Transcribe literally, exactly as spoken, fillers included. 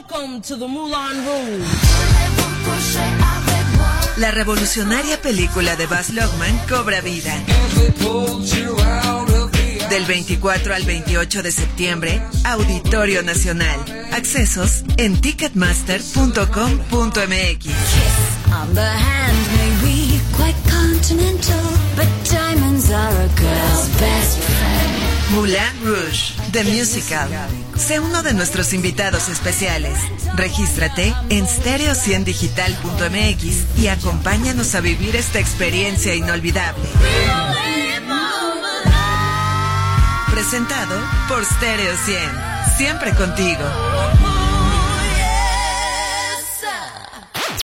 Welcome to the Moulin Rouge. La revolucionaria película de Baz Luhrmann cobra vida. Del veinticuatro al veintiocho de septiembre, Auditorio Nacional. Accesos en ticketmaster punto com punto m x. On the hand may be quite continental, but diamonds are a girl's best friend. Moulin Rouge, The Musical. Sé uno de nuestros invitados especiales. Regístrate en stereo cien digital punto m x y acompáñanos a vivir esta experiencia inolvidable. Presentado por Stereo cien. Siempre contigo.